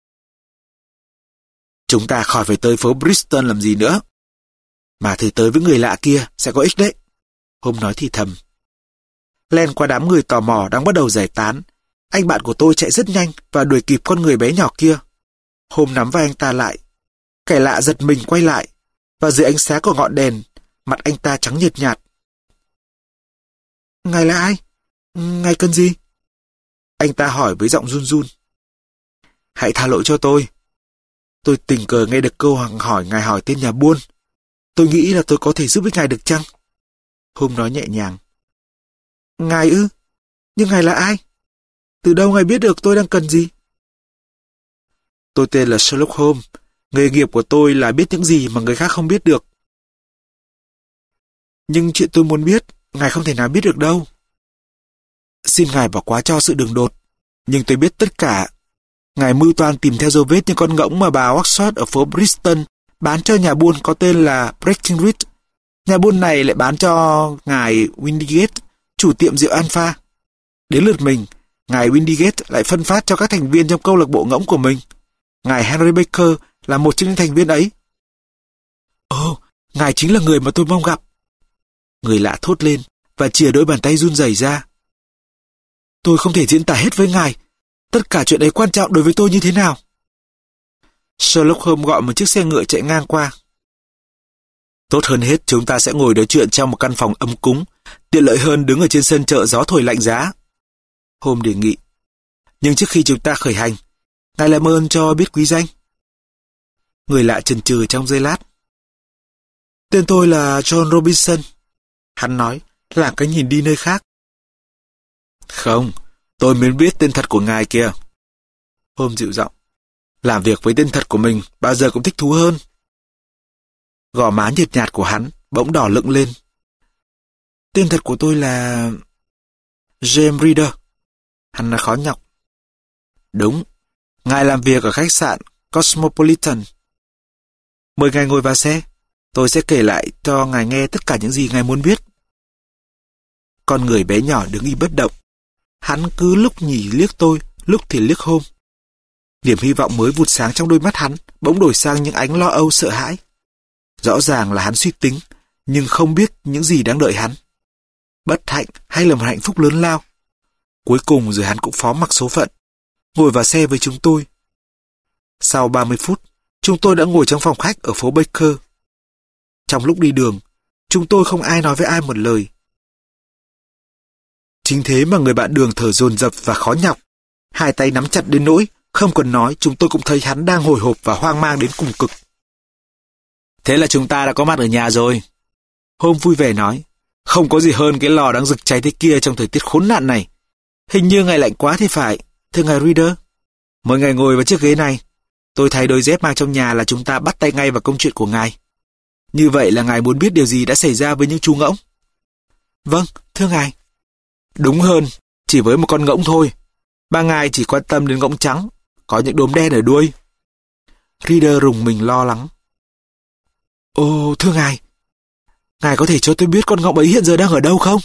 Chúng ta khỏi phải tới phố Bristol làm gì nữa. Mà thử tới với người lạ kia sẽ có ích đấy. Hôm nói thì thầm. Len qua đám người tò mò đang bắt đầu giải tán. Anh bạn của tôi chạy rất nhanh và đuổi kịp con người bé nhỏ kia. Hôm nắm vai anh ta lại. Kẻ lạ giật mình quay lại, và dưới ánh sáng của ngọn đèn, mặt anh ta trắng nhợt nhạt. Ngài là ai? Ngài cần gì? Anh ta hỏi với giọng run run. Hãy tha lỗi cho tôi. Tôi tình cờ nghe được câu hỏi ngài hỏi tên nhà buôn. Tôi nghĩ là tôi có thể giúp ích ngài được chăng? Hôm nói nhẹ nhàng. Ngài ư? Nhưng ngài là ai? Từ đâu ngài biết được tôi đang cần gì? Tôi tên là Sherlock Holmes. Nghề nghiệp của tôi là biết những gì mà người khác không biết được. Nhưng chuyện tôi muốn biết, ngài không thể nào biết được đâu. Xin ngài bỏ qua cho sự đường đột. Nhưng tôi biết tất cả. Ngài mưu toan tìm theo dấu vết những con ngỗng mà bà Oxford ở phố Bristol bán cho nhà buôn có tên là Breckinridge. Nhà buôn này lại bán cho ngài Windigate, chủ tiệm rượu Alpha. Đến lượt mình, ngài Windigate lại phân phát cho các thành viên trong câu lạc bộ ngỗng của mình. Ngài Henry Baker là một trong những thành viên ấy. Ồ, ngài chính là người mà tôi mong gặp. Người lạ thốt lên và chìa đôi bàn tay run rẩy ra. Tôi không thể diễn tả hết với ngài. Tất cả chuyện ấy quan trọng đối với tôi như thế nào. Sherlock Holmes gọi một chiếc xe ngựa chạy ngang qua. Tốt hơn hết chúng ta sẽ ngồi nói chuyện trong một căn phòng ấm cúng, tiện lợi hơn đứng ở trên sân chợ gió thổi lạnh giá. Holmes đề nghị. Nhưng trước khi chúng ta khởi hành, ngài làm ơn cho biết quý danh. Người lạ chần chừ trong giây lát. Tên tôi là John Robinson. Hắn nói, làm cái nhìn đi nơi khác. Không, tôi muốn biết tên thật của ngài kìa. Holmes dịu giọng. Làm việc với tên thật của mình bao giờ cũng thích thú hơn. Gò má nhợt nhạt của hắn bỗng đỏ lựng lên. Tên thật của tôi là James Reader. Hắn nói khó nhọc. Đúng, ngài làm việc ở khách sạn Cosmopolitan. Mời ngài ngồi vào xe. Tôi sẽ kể lại cho ngài nghe tất cả những gì ngài muốn biết. Con người bé nhỏ đứng im bất động. Hắn cứ lúc nhỉ liếc tôi, lúc thì liếc Holmes. Niềm hy vọng mới vụt sáng trong đôi mắt hắn bỗng đổi sang những ánh lo âu sợ hãi. Rõ ràng là hắn suy tính, nhưng không biết những gì đang đợi hắn. Bất hạnh hay là một hạnh phúc lớn lao. Cuối cùng rồi hắn cũng phó mặc số phận, ngồi vào xe với chúng tôi. Sau ba mươi phút, chúng tôi đã ngồi trong phòng khách ở phố Baker. Trong lúc đi đường, chúng tôi không ai nói với ai một lời. Chính thế mà người bạn đường thở dồn dập và khó nhọc. Hai tay nắm chặt đến nỗi, không cần nói chúng tôi cũng thấy hắn đang hồi hộp và hoang mang đến cùng cực. Thế là chúng ta đã có mặt ở nhà rồi. Holmes vui vẻ nói, không có gì hơn cái lò đang rực cháy thế kia trong thời tiết khốn nạn này. Hình như ngày lạnh quá thì phải, thưa ngài Reader. Mời ngài ngồi vào chiếc ghế này. Tôi thấy đôi dép mang trong nhà là chúng ta bắt tay ngay vào công chuyện của ngài. Như vậy là ngài muốn biết điều gì đã xảy ra với những chú ngỗng? Vâng, thưa ngài. Đúng hơn, chỉ với một con ngỗng thôi. Ba ngài chỉ quan tâm đến ngỗng trắng, có những đốm đen ở đuôi. Reader rùng mình lo lắng. Ồ, thưa ngài, ngài có thể cho tôi biết con ngỗng ấy hiện giờ đang ở đâu không?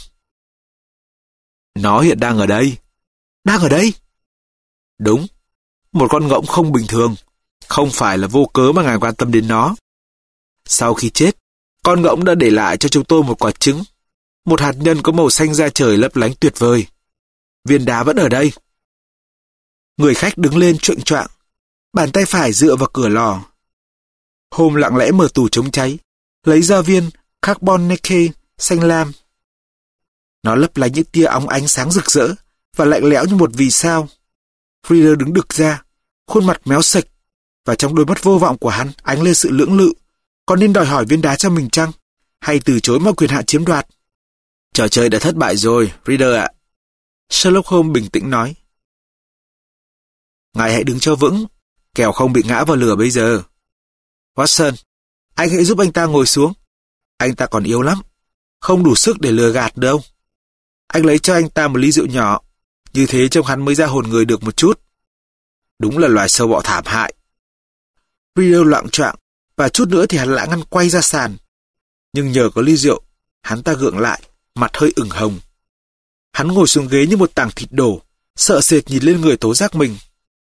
Nó hiện đang ở đây. Đang ở đây? Đúng, một con ngỗng không bình thường. Không phải là vô cớ mà ngài quan tâm đến nó. Sau khi chết, con ngỗng đã để lại cho chúng tôi một quả trứng, một hạt nhân có màu xanh da trời lấp lánh tuyệt vời. Viên đá vẫn ở đây. Người khách đứng lên choạng choạng, bàn tay phải dựa vào cửa lò. Hôm lặng lẽ mở tủ chống cháy, lấy ra viên carbonate xanh lam. Nó lấp lánh những tia óng ánh sáng rực rỡ và lạnh lẽo như một vì sao. Reader đứng đực ra, khuôn mặt méo sạch, và trong đôi mắt vô vọng của hắn ánh lên sự lưỡng lự. Có nên đòi hỏi viên đá cho mình chăng? Hay từ chối mọi quyền hạn chiếm đoạt? Trò chơi đã thất bại rồi, Reader ạ. Sherlock Holmes bình tĩnh nói. Ngài hãy đứng cho vững, kẻo không bị ngã vào lửa bây giờ. Watson, anh hãy giúp anh ta ngồi xuống. Anh ta còn yếu lắm, không đủ sức để lừa gạt đâu. Anh lấy cho anh ta một ly rượu nhỏ, như thế trông hắn mới ra hồn người được một chút. Đúng là loài sâu bọ thảm hại. Reader loạng choạng, và chút nữa thì hắn lã ngăn quay ra sàn. Nhưng nhờ có ly rượu, hắn ta gượng lại, mặt hơi ửng hồng. Hắn ngồi xuống ghế như một tảng thịt đổ, sợ sệt nhìn lên người tố giác mình.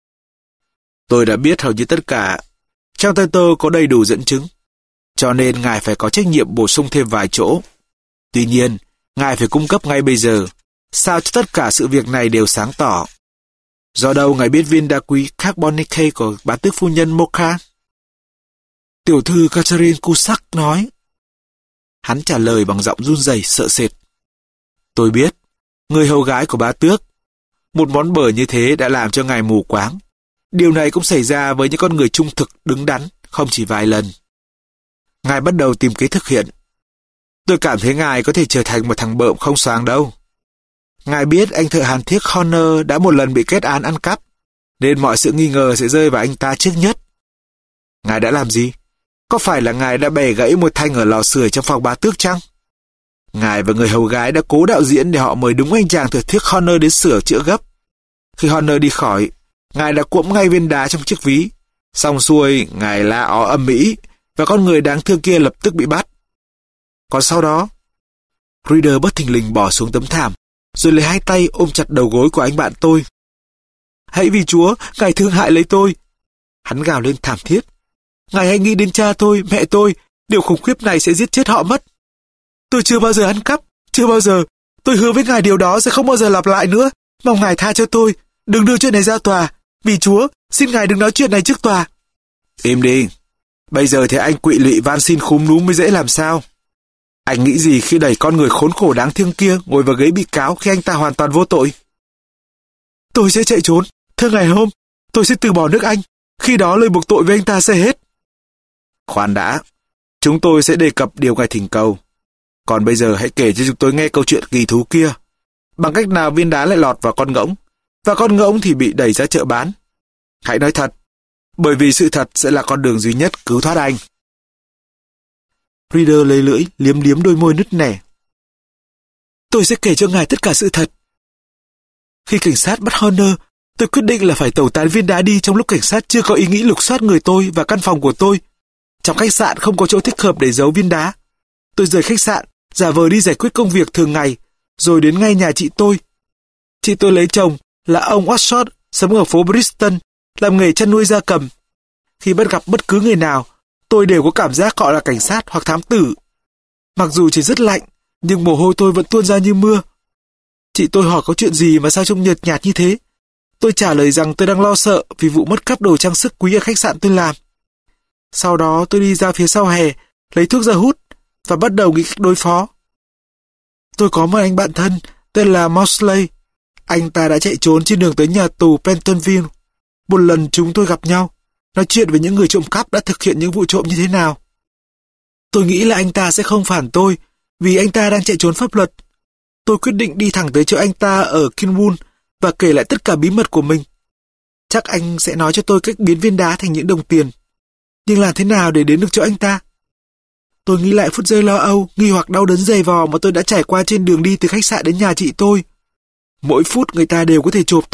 Tôi đã biết hầu như tất cả. Trong tay tôi có đầy đủ dẫn chứng, cho nên ngài phải có trách nhiệm bổ sung thêm vài chỗ. Tuy nhiên, ngài phải cung cấp ngay bây giờ, sao cho tất cả sự việc này đều sáng tỏ. Do đâu ngài biết viên đá quý carbonate của bá tước phu nhân Mocha? Tiểu thư Catherine Cusack nói. Hắn trả lời bằng giọng run rẩy sợ sệt. Tôi biết, người hầu gái của bá tước. Một món bờ như thế đã làm cho ngài mù quáng. Điều này cũng xảy ra với những con người trung thực, đứng đắn, không chỉ vài lần. Ngài bắt đầu tìm kế thực hiện. Tôi cảm thấy ngài có thể trở thành một thằng bợm không xoáng đâu. Ngài biết anh thợ hàn thiếc Horner đã một lần bị kết án ăn cắp, nên mọi sự nghi ngờ sẽ rơi vào anh ta trước nhất. Ngài đã làm gì? Có phải là ngài đã bẻ gãy một thanh ở lò sưởi trong phòng bá tước chăng? Ngài và người hầu gái đã cố đạo diễn để họ mời đúng anh chàng thợ thiếc Horner đến sửa chữa gấp. Khi Horner đi khỏi, ngài đã cuỗm ngay viên đá trong chiếc ví. Xong xuôi, ngài la ó ầm ĩ, và con người đáng thương kia lập tức bị bắt. Còn sau đó, Reader bất thình lình bỏ xuống tấm thảm, rồi lấy hai tay ôm chặt đầu gối của anh bạn tôi. Hãy vì Chúa, ngài thương hại lấy tôi. Hắn gào lên thảm thiết. Ngài hãy nghĩ đến cha tôi, mẹ tôi, điều khủng khiếp này sẽ giết chết họ mất. Tôi chưa bao giờ ăn cắp, chưa bao giờ. Tôi hứa với ngài điều đó sẽ không bao giờ lặp lại nữa. Mong ngài tha cho tôi, đừng đưa chuyện này ra tòa. Vì Chúa, xin ngài đừng nói chuyện này trước tòa. Im đi. Bây giờ thì anh quỵ lụy van xin khúm núm mới dễ làm sao. Anh nghĩ gì khi đẩy con người khốn khổ đáng thương kia ngồi vào ghế bị cáo khi anh ta hoàn toàn vô tội? Tôi sẽ chạy trốn. Thưa ngài Holmes, tôi sẽ từ bỏ nước Anh. Khi đó lời buộc tội với anh ta sẽ hết. Khoan đã. Chúng tôi sẽ đề cập điều ngài thỉnh cầu. Còn bây giờ hãy kể cho chúng tôi nghe câu chuyện kỳ thú kia. Bằng cách nào viên đá lại lọt vào con ngỗng, và con ngỗng thì bị đẩy ra chợ bán? Hãy nói thật, bởi vì sự thật sẽ là con đường duy nhất cứu thoát anh. Reader lấy lưỡi, liếm liếm đôi môi nứt nẻ. Tôi sẽ kể cho ngài tất cả sự thật. Khi cảnh sát bắt Horner, tôi quyết định là phải tẩu tán viên đá đi trong lúc cảnh sát chưa có ý nghĩ lục soát người tôi và căn phòng của tôi. Trong khách sạn không có chỗ thích hợp để giấu viên đá. Tôi rời khách sạn, giả vờ đi giải quyết công việc thường ngày, rồi đến ngay nhà chị tôi. Chị tôi lấy chồng là ông Watson, sống ở phố Brixton, làm nghề chăn nuôi gia cầm. Khi bắt gặp bất cứ người nào, tôi đều có cảm giác họ là cảnh sát hoặc thám tử. Mặc dù chỉ rất lạnh, nhưng mồ hôi tôi vẫn tuôn ra như mưa. Chị tôi hỏi có chuyện gì mà sao trông nhợt nhạt như thế. Tôi trả lời rằng tôi đang lo sợ vì vụ mất cắp đồ trang sức quý ở khách sạn tôi làm. Sau đó tôi đi ra phía sau hè, lấy thuốc ra hút và bắt đầu nghĩ cách đối phó. Tôi có một anh bạn thân tên là Mosley. Anh ta đã chạy trốn trên đường tới nhà tù Pentonville. Một lần chúng tôi gặp nhau, nói chuyện về những người trộm cắp đã thực hiện những vụ trộm như thế nào. Tôi nghĩ là anh ta sẽ không phản tôi vì anh ta đang chạy trốn pháp luật. Tôi quyết định đi thẳng tới chỗ anh ta ở Kinwood và kể lại tất cả bí mật của mình. Chắc anh sẽ nói cho tôi cách biến viên đá thành những đồng tiền. Nhưng làm thế nào để đến được chỗ anh ta? Tôi nghĩ lại phút giây lo âu, nghi hoặc đau đớn dày vò mà tôi đã trải qua trên đường đi từ khách sạn đến nhà chị tôi. Mỗi phút người ta đều có thể chộp tôi,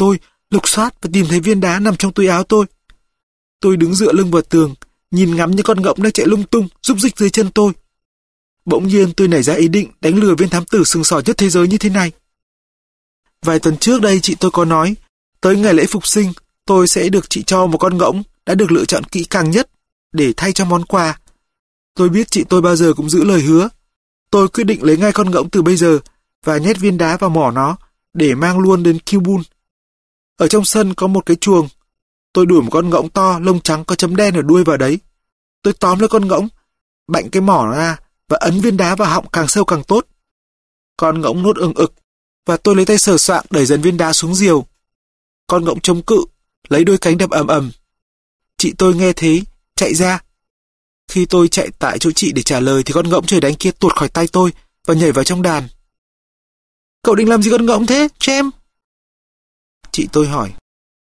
lục soát và tìm thấy viên đá nằm trong túi áo tôi. Tôi đứng dựa lưng vào tường, nhìn ngắm những con ngỗng đang chạy lung tung, rúc rích dưới chân tôi. Bỗng nhiên tôi nảy ra ý định đánh lừa viên thám tử sừng sỏ nhất thế giới như thế này. Vài tuần trước đây chị tôi có nói, tới ngày lễ phục sinh, tôi sẽ được chị cho một con ngỗng đã được lựa chọn kỹ càng nhất để thay cho món quà. Tôi biết chị tôi bao giờ cũng giữ lời hứa. Tôi quyết định lấy ngay con ngỗng từ bây giờ và nhét viên đá vào mỏ nó để mang luôn đến Kibun. Ở trong sân có một cái chuồng. Tôi đuổi một con ngỗng to, lông trắng có chấm đen ở đuôi vào đấy. Tôi tóm lấy con ngỗng, bạnh cái mỏ ra và ấn viên đá vào họng càng sâu càng tốt. Con ngỗng nuốt ừng ực và tôi lấy tay sờ soạng đẩy dần viên đá xuống diều. Con ngỗng chống cự, lấy đôi cánh đập ầm ầm. Chị tôi nghe thế, chạy ra. Khi tôi chạy tại chỗ chị để trả lời thì con ngỗng trời đánh kia tuột khỏi tay tôi và nhảy vào trong đàn. Cậu định làm gì con ngỗng thế, Jem? Chị tôi hỏi.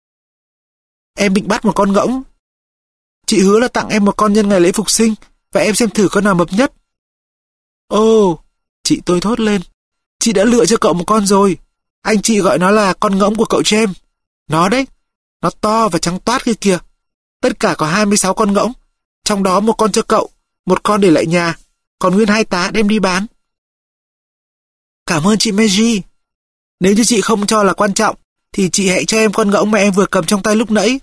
Em định bắt một con ngỗng. Chị hứa là tặng em một con nhân ngày lễ phục sinh và em xem thử con nào mập nhất. Ồ, chị tôi thốt lên. Chị đã lựa cho cậu một con rồi. Anh chị gọi nó là con ngỗng của cậu Jem. Nó đấy, nó to và trắng toát kia kìa. Tất cả có hai mươi sáu con ngỗng, trong đó một con cho cậu, một con để lại nhà, còn nguyên hai tá đem đi bán. Cảm ơn chị Meiji. Nếu như chị không cho là quan trọng, thì chị hãy cho em con ngỗng mà em vừa cầm trong tay lúc nãy.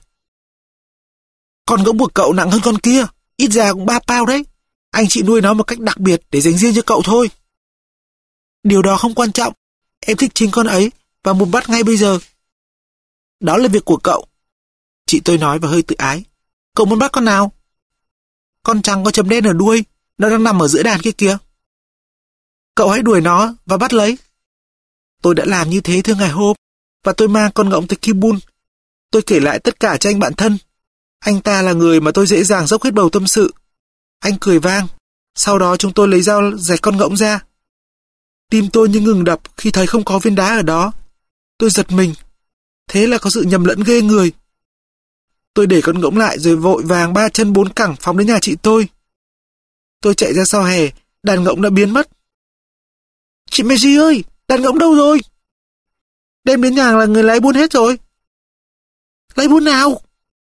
Con ngỗng của cậu nặng hơn con kia, ít ra cũng ba pound đấy. Anh chị nuôi nó một cách đặc biệt để dành riêng cho cậu thôi. Điều đó không quan trọng. Em thích chính con ấy và muốn bắt ngay bây giờ. Đó là việc của cậu. Chị tôi nói và hơi tự ái. Cậu muốn bắt con nào? Con trắng có chấm đen ở đuôi, nó đang nằm ở giữa đàn kia kìa. Cậu hãy đuổi nó và bắt lấy. Tôi đã làm như thế thưa ngài Hope, và tôi mang con ngỗng tới Kibun. Tôi kể lại tất cả cho anh bạn thân. Anh ta là người mà tôi dễ dàng dốc hết bầu tâm sự. Anh cười vang. Sau đó chúng tôi lấy dao rạch con ngỗng ra. Tim tôi như ngừng đập khi thấy không có viên đá ở đó. Tôi giật mình. Thế là có sự nhầm lẫn ghê người. Tôi để con ngỗng lại rồi vội vàng ba chân bốn cẳng phóng đến nhà chị tôi. Tôi chạy ra sau hè, đàn ngỗng đã biến mất. Chị Messi ơi, đàn ngỗng đâu rồi? Đem đến nhà là người lái buôn hết rồi. Lái buôn nào?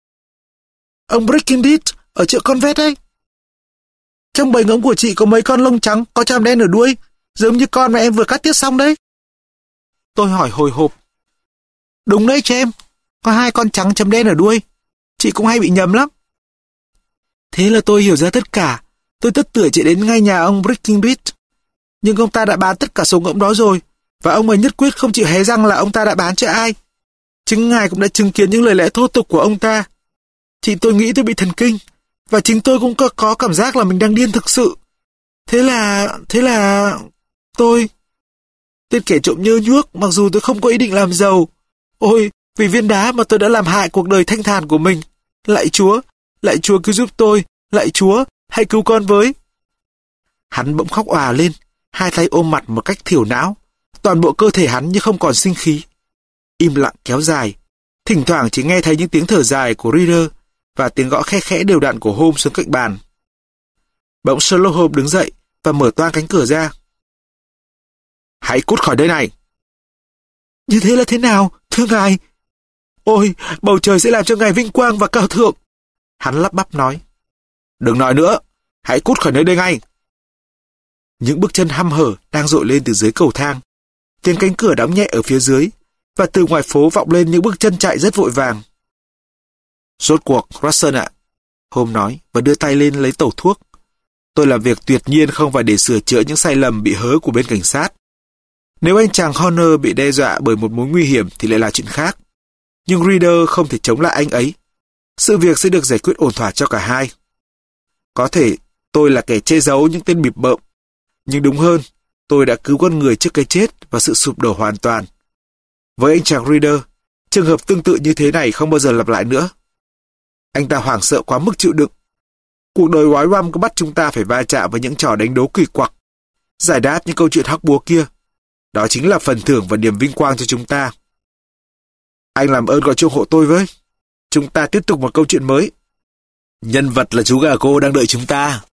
Ông Breckenridge ở chợ con vét ấy. Trong bầy ngỗng của chị có mấy con lông trắng có chàm đen ở đuôi, giống như con mà em vừa cắt tiết xong đấy. Tôi hỏi hồi hộp. Đúng đấy Jem, có hai con trắng chấm đen ở đuôi. Chị cũng hay bị nhầm lắm. Thế là tôi hiểu ra tất cả. Tôi tất tưởi chạy đến ngay nhà ông Breckenridge. Nhưng ông ta đã bán tất cả số ngỗng đó rồi, và ông ấy nhất quyết không chịu hé răng là ông ta đã bán cho ai. Chính ngài cũng đã chứng kiến những lời lẽ thô tục của ông ta. Chị tôi nghĩ tôi bị thần kinh, và chính tôi cũng có, có cảm giác là mình đang điên thực sự. Thế là... thế là... tôi... Tên kẻ trộm nhơ nhuốc, mặc dù tôi không có ý định làm giàu. Ôi, vì viên đá mà tôi đã làm hại cuộc đời thanh thản của mình. Lạy Chúa, lạy Chúa cứu giúp tôi, lạy Chúa, hãy cứu con với. Hắn bỗng khóc òa lên, hai tay ôm mặt một cách thiểu não. Toàn bộ cơ thể hắn như không còn sinh khí. Im lặng kéo dài. Thỉnh thoảng chỉ nghe thấy những tiếng thở dài của Reader và tiếng gõ khe khẽ đều đặn của Holmes xuống cạnh bàn. Bỗng Sherlock Holmes đứng dậy và mở toang cánh cửa ra. Hãy cút khỏi đây này. Như thế là thế nào, thưa ngài? Ôi, bầu trời sẽ làm cho ngài vinh quang và cao thượng. Hắn lắp bắp nói. Đừng nói nữa, hãy cút khỏi nơi đây ngay. Những bước chân hăm hở đang dội lên từ dưới cầu thang. Tiếng cánh cửa đóng nhẹ ở phía dưới, và từ ngoài phố vọng lên những bước chân chạy rất vội vàng. Rốt cuộc, Watson ạ, Holmes nói và đưa tay lên lấy tẩu thuốc. Tôi làm việc tuyệt nhiên không phải để sửa chữa những sai lầm bị hớ của bên cảnh sát. Nếu anh chàng Horner bị đe dọa bởi một mối nguy hiểm thì lại là chuyện khác. Nhưng Reader không thể chống lại anh ấy. Sự việc sẽ được giải quyết ổn thỏa cho cả hai. Có thể tôi là kẻ che giấu những tên bịp bợm, nhưng đúng hơn, tôi đã cứu con người trước cái chết và sự sụp đổ hoàn toàn. Với anh chàng Reader, trường hợp tương tự như thế này không bao giờ lặp lại nữa. Anh ta hoảng sợ quá mức chịu đựng. Cuộc đời oái oăm có bắt chúng ta phải va chạm với những trò đánh đố kỳ quặc, giải đáp những câu chuyện hóc búa kia. Đó chính là phần thưởng và niềm vinh quang cho chúng ta. Anh làm ơn gọi chuông hộ tôi với. Chúng ta tiếp tục một câu chuyện mới. Nhân vật là chú gà cô đang đợi chúng ta.